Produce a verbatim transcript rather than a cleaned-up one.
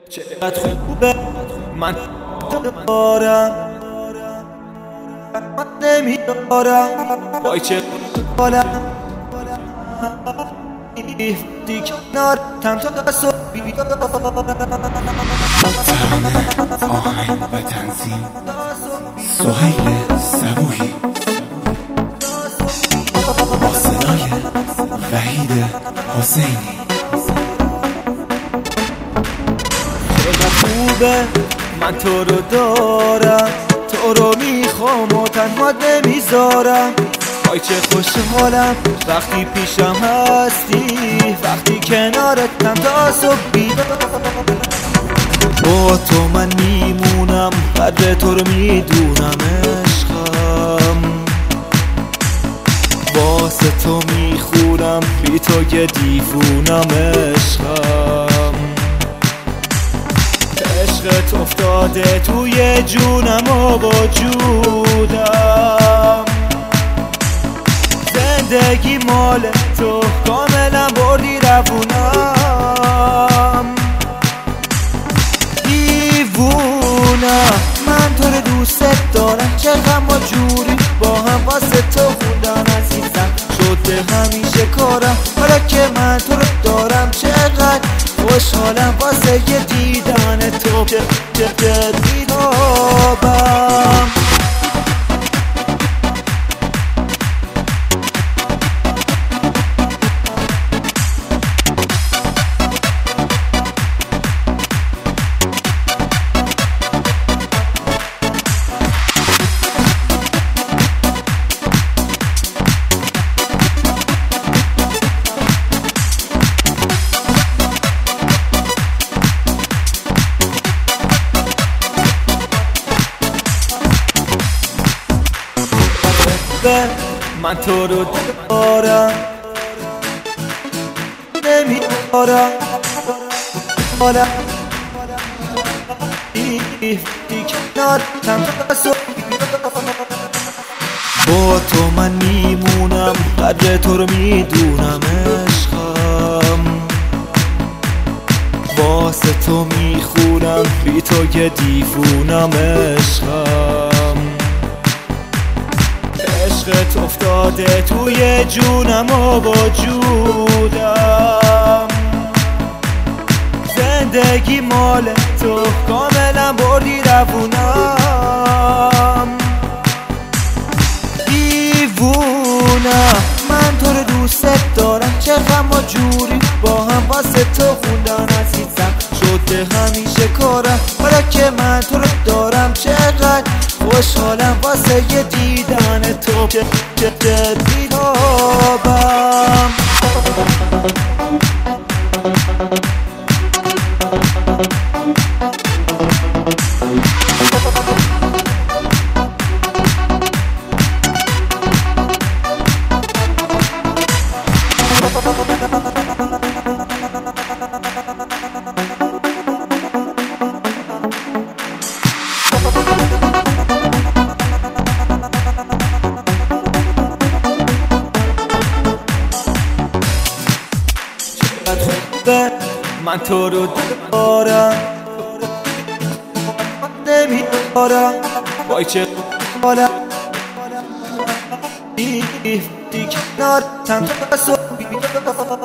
چقدر خوبه من دارم من نمیدارم وای چه حالم دی کنار تم تا صبحی ترانه آهنگ و تنظیم سهیل صبوحی با صدای وحید حسینی. چقدر خوبه من تو رو دارم، تو رو میخوام و تنها نمیذارم. وای چه خوشحالم وقتی پیشم هستی، وقتی کنارتم تا صبحی. با تو من میمونم، قدر تو رو میدونم عشقم. واسه تو میخونم، بی تو یه دیوونم عشقم. عشقت افتاده توی جونم و وجودم. زندگی مال تو کاملا بردی روونم. دیوونم من تو رو دوست دارم، چه غم و جوری با هم واسه تو خوندم عزیزم. شده همیشه کارم حالا که من تو رو دارم. چقدر خوشحالم واسه یه دیدن تو، چه چه چه دیدابم. من تو رو دارم نمیدارم حالا دی کنار تم تا صبحی. با تو من میمونم، قدر تو رو میدونم عشقم. واسه تو میخونم، بی تو یه دیوونم عشقم. عشقت افتاده توی جونم و وجودم. زندگی مال تو کاملا بردی روونم. دیوونم من تو رو دوست دارم، چه غم و جوری با هم واسه تو خوندن عزیزم. شده همیشه کارم حالا که من تو رو دارم. چقدر خوشحالم واسه یه دیدن تو، چه چه چه دیدابم. من تو رو دارم نمیدارم وای چه حالم دی کنار تم تا صبحی.